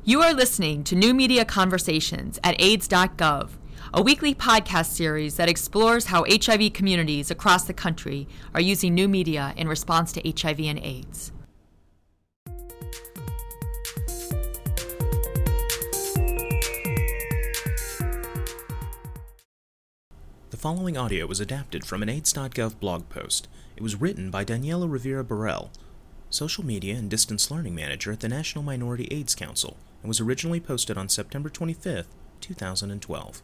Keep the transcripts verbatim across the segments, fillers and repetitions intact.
You are listening to New Media Conversations at AIDS dot gov, a weekly podcast series that explores how H I V communities across the country are using new media in response to H I V and AIDS. The following audio was adapted from an AIDS dot gov blog post. It was written by Daniela Rivera Burrell, Social Media and Distance Learning Manager at the National Minority AIDS Council, and was originally posted on September twenty-fifth, two thousand twelve.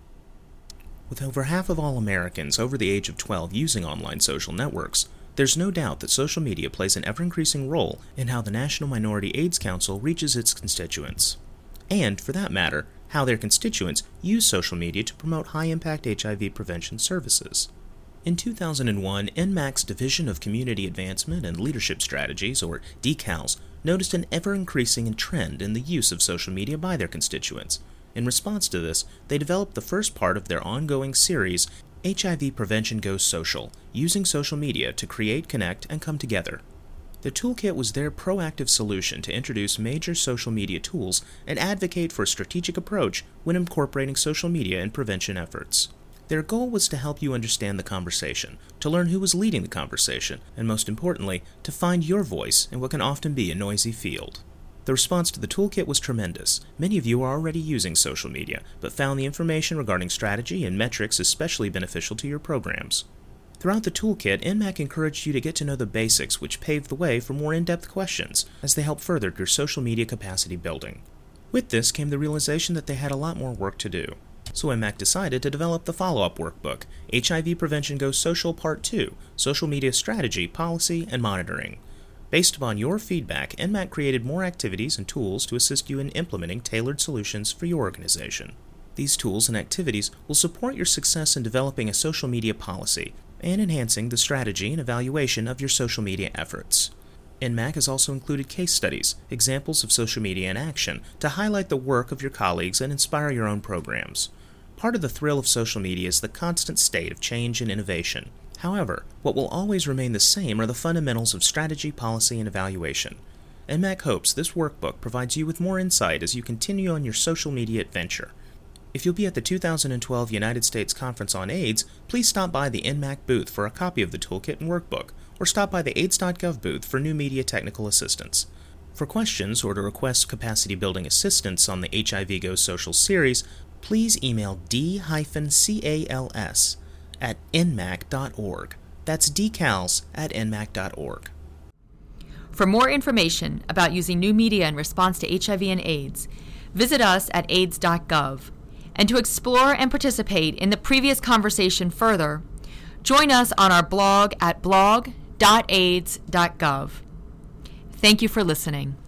With over half of all Americans over the age of twelve using online social networks, there's no doubt that social media plays an ever-increasing role in how the National Minority AIDS Council reaches its constituents. And, for that matter, how their constituents use social media to promote high-impact H I V prevention services. In two thousand one, N M A C's Division of Community Advancement and Leadership Strategies, or D CALS, noticed an ever-increasing trend in the use of social media by their constituents. In response to this, they developed the first part of their ongoing series, H I V Prevention Goes Social, using social media to create, connect, and come together. The toolkit was their proactive solution to introduce major social media tools and advocate for a strategic approach when incorporating social media in prevention efforts. Their goal was to help you understand the conversation, to learn who was leading the conversation, and most importantly, to find your voice in what can often be a noisy field. The response to the toolkit was tremendous. Many of you are already using social media, but found the information regarding strategy and metrics especially beneficial to your programs. Throughout the toolkit, N M A C encouraged you to get to know the basics, which paved the way for more in-depth questions as they helped further your social media capacity building. With this came the realization that they had a lot more work to do. So N M A C decided to develop the follow-up workbook, H I V Prevention Goes Social Part two, Social Media Strategy, Policy, and Monitoring. Based upon your feedback, N M A C created more activities and tools to assist you in implementing tailored solutions for your organization. These tools and activities will support your success in developing a social media policy and enhancing the strategy and evaluation of your social media efforts. N M A C has also included case studies, examples of social media in action, to highlight the work of your colleagues and inspire your own programs. Part of the thrill of social media is the constant state of change and innovation. However, what will always remain the same are the fundamentals of strategy, policy, and evaluation. N M A C hopes this workbook provides you with more insight as you continue on your social media adventure. If you'll be at the two thousand twelve United States Conference on AIDS, please stop by the N M A C booth for a copy of the toolkit and workbook, or stop by the AIDS dot gov booth for new media technical assistance. For questions or to request capacity building assistance on the H I V Goes Social series, please email d cals at n m a c dot org. That's dcals at n m a c dot org. For more information about using new media in response to H I V and AIDS, visit us at AIDS dot gov. And to explore and participate in the previous conversation further, join us on our blog at blog dot aids dot gov. Thank you for listening.